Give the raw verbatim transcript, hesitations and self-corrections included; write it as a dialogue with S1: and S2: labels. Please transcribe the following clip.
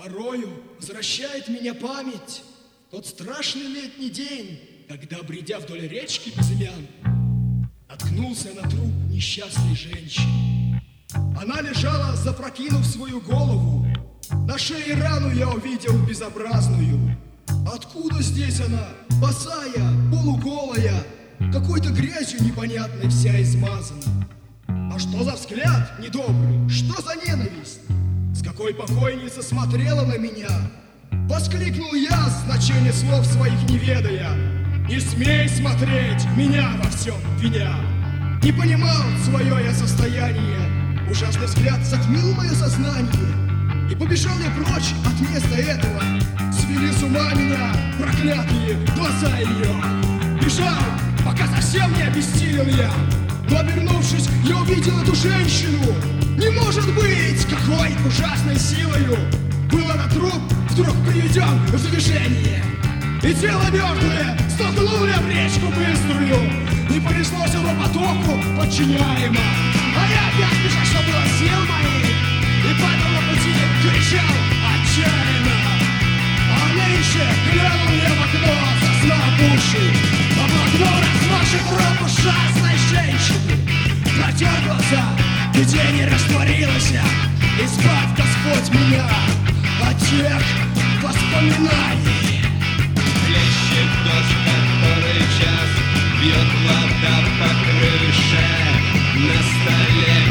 S1: Порою возвращает меня память тот страшный летний день, когда, бредя вдоль речки Безымян, наткнулся на труп несчастной женщины. Она лежала, запрокинув свою голову. На шее рану я увидел безобразную. Откуда здесь она, босая, полуголая, какой-то грязью непонятной вся измазана? А что за взгляд недобрый, что за ненависть? С какой покойница смотрела на меня? Воскликнул я, значение слов своих не ведая. Не смей смотреть, меня во всем виня. Не понимал свое я состояние. Ужасный взгляд затмил мое сознание. И побежал я прочь от места этого. Свели с ума меня проклятые глаза ее. Бежал, пока совсем не обессилел я. Но, обернувшись, я увидел эту женщину. Не может быть, какой ужасной силою был этот труп вдруг приведен в движение. И тело мертвое столкнул я в речку быструю. И понеслось его потоку подчиняемо. А я опять бежал, что было сил моих, и падал на пути, кричал отчаянно. А нынче глянул я в окно, заснул уши. Облакнул размаши труп ужасной женщины. Протер глаза, видение растворилось, избавь, Господь, меня от тех воспоминаний.
S2: Плещет дождь, который час, бьет вода по крыше, на столе